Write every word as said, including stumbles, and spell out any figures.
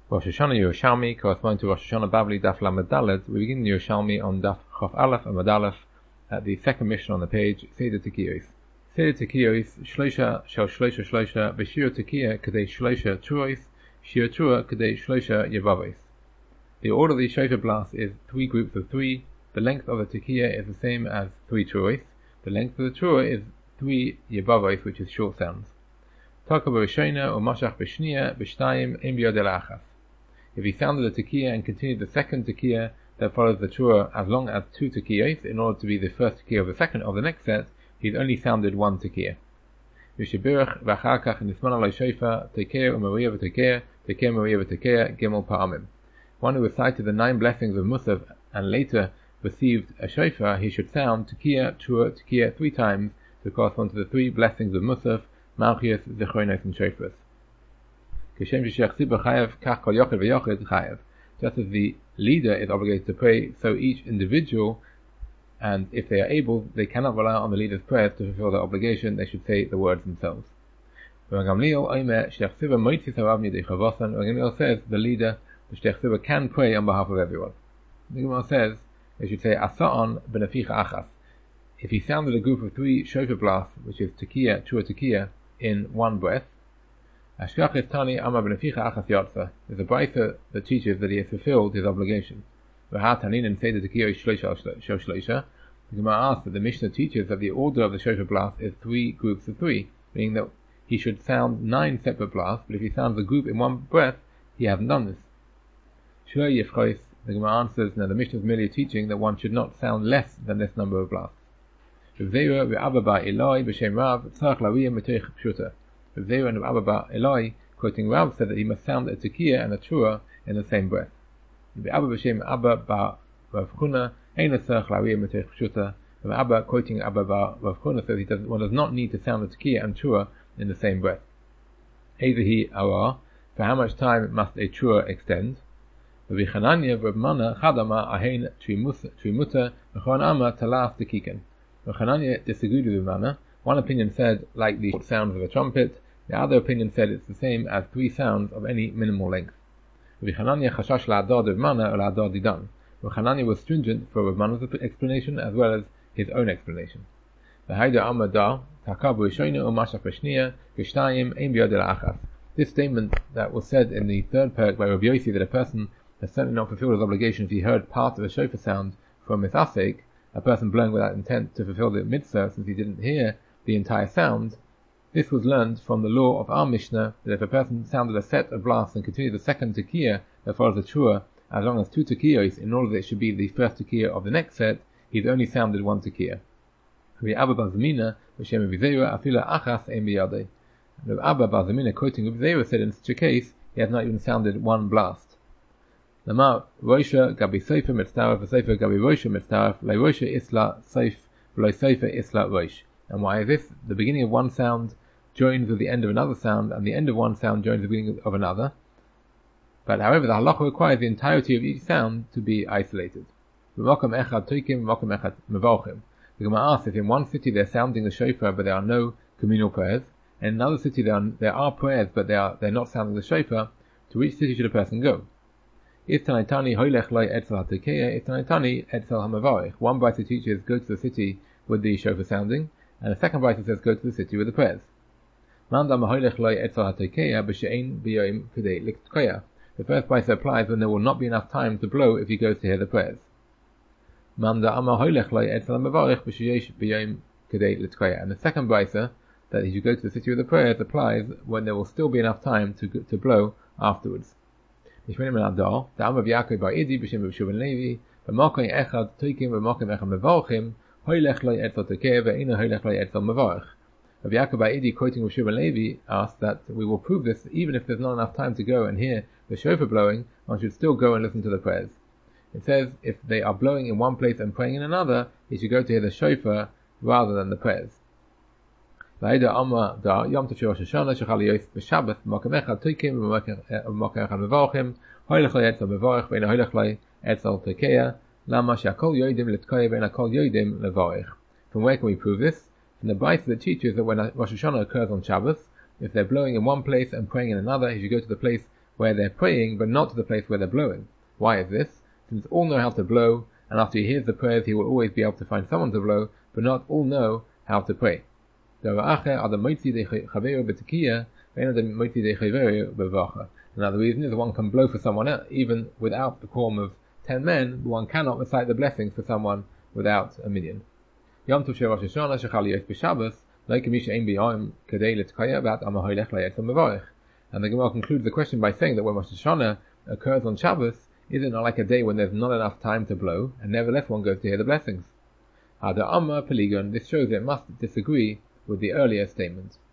Rosh Hashanah Yerushalmi corresponding to Rosh Hashanah Bavli Daf Lamed Daled. We begin Yerushalmi on Daf Chof Aleph and Amud Aleph at the second mission on the page. Seder Tekiyos. Seder Tekiyos Shloisha Shel Shloisha Shloisha V'Shir Tekiya Kedei Shloisha Truos Shir Trua Kedei Shloisha Yevavos. The order of the shofar blast is three groups of three. The length of the Tekiya is the same as three Truos. The length of the Trua is three Yevavos, which is short sounds. Taka B'Rishona or Mashach B'Shniya B'Shtayim Im B'Yod Elachas. If he sounded the tekiya and continued the second tekiya that follows the trua as long as two tekiyos, in order to be the first tekiya of the second of the next set, he's only sounded one tekiya. V'shibirach v'acharkach nisman alay shofar tekiya u'mariya v'tekiya tekiya mariya v'tekiya gimel pa'amim. One who recited the nine blessings of Musaf and later received a shofar, he should sound tekiya, trua, tekiya three times to correspond to the three blessings of Musaf, Malchias, Zichronos, and Shofars. Just as the leader is obligated to pray, so each individual, and if they are able, they cannot rely on the leader's prayers to fulfill their obligation. They should say the words themselves. Gamliel says the leader, the Shtech Siva, can pray on behalf of everyone. The Gemara says they should say Asa'an beneficha achas. If he sounded a group of three shofar blasts, which is tekiya, trua tekiya, in one breath, Ashkach Tani Amar Beneficha Achas Yatza. There's a brayta that teaches that he has fulfilled his obligation. V'hatanin and say the tekiya shloisha shel shloisha. The Gemara asks that the Mishnah teaches that the order of the shofar blast is three groups of three, meaning that he should sound nine separate blasts, but if he sounds a group in one breath, he hasn't done this. Shlo yefchos. The Gemara answers, now the Mishnah is merely teaching that one should not sound less than this number of blasts. V'zeira v'abba Eloi b'shem Rav tzarich lawiyah metoich pshuta. Zera and Abba Eloi, quoting Rav, said that he must sound a tekiya and a trua in the same breath. The Abba b'shem Abba bar Rav Chuna ein l'tzarich lawiyah metoich pshuta. Abba, quoting Abba bar Rav Chuna, says he does one does not need to sound the tekiya and trua in the same breath. Ezehi Ara, for how much time must a trua extend? Rabbi Chananya Rav Mana Chadama ahein trimuta v'chon ama talas tekiken. Rabbi Chananya disagreed with Rav Mana. One opinion said like the sounds of a trumpet. The other opinion said it's the same as three sounds of any minimal length. Rabbi Chananya chashash la'adar Rav Mana or la'adar didan. Rabbi Chananya was stringent for Rav Mana's explanation as well as his own explanation. This statement that was said in the third perk by Rabbi Yossi, that a person has certainly not fulfilled his obligation if he heard part of a shofar sound from misasek, a person blowing without intent to fulfill the mitzvah since he didn't hear the entire sound. This was learned from the law of our Mishnah, that if a person sounded a set of blasts and continued the second tekiya that follows the trua, as long as two tekiyos, in order that it should be the first tekiya of the next set, he's only sounded one tekiya. Rabbi Abba bar Zamina, b'shem Rabbi Zera, afila achas ein biyadei. Rabbi Abba bar Zamina, quoting Rabbi Zera, said in such a case, he has not even sounded one blast. Lamar Roisha Gabi Sefer Mitzdaref Sefer Gabi Roisha Mitzdaref Le Roisha Isla Seif V'lo Sefer Isla Roish. And why is this? The beginning of one sound joins with the end of another sound, and the end of one sound joins with the beginning of another. But however, the halacha requires the entirety of each sound to be isolated. V'mokom echad toikim, v'mokom echad mevalchim. The Gemara asks if in one city they're sounding the shofar but there are no communal prayers, and in another city there are, there are prayers but they are they're not sounding the shofar, to which city should a person go? One brayta teaches go to the city with the shofar sounding, and the second brayta says go to the city with the prayers. The first brayta applies when there will not be enough time to blow if he goes to hear the prayers. And the second brayta, that he should go to the city with the prayers, applies when there will still be enough time to to blow afterwards. The Amar Yaakov bar Idi b'shem Rabbi Shimon Levi, v'mokom echad toikim v'mokom echad mevalchim, hoylech lo etzel tekiya ve'ino hoylech lo etzel mevarach. Rabbi Yaakov bar Idi, quoting Rabbi Shimon Levi, asked that we will prove this even if there's not enough time to go and hear the shofar blowing, one should still go and listen to the prayers. It says if they are blowing in one place and praying in another, he should go to hear the shofar rather than the prayers. La'ida Amar da Yom Tov Rosh Hashanah shechal yos b'Shabbat v'mokom echad toikim v'mokom echad mevalchim hoylech lo etzel mevarach ve'ino hoylech lo etzel tekiya lama she'akol yodim l'tkoya ve'en akol yodim levarach. From where can we prove this? From the brayta that teaches that when Rosh Hashanah occurs on Shabbos, if they're blowing in one place and praying in another, he should go to the place where they're praying, but not to the place where they're blowing. Why is this? Since all know how to blow, and after he hears the prayers he will always be able to find someone to blow, but not all know how to pray. Another reason is one can blow for someone else, even without the quorum of ten men, but one cannot recite the blessings for someone without a minyan. Yom Tov Shel Rosh Hashanah Shechal Yos B'Shabbos, like a Misha Ein B'Yom Kedei L'Tkaya Bat Am HaHolech L'Yetz Mevarech. And the Gemara concludes the question by saying that when Rosh Hashanah occurs on Shabbos, is it not like a day when there's not enough time to blow, and nevertheless one goes to hear the blessings? Hada Amma Peligon, this shows that it must disagree with the earlier statement.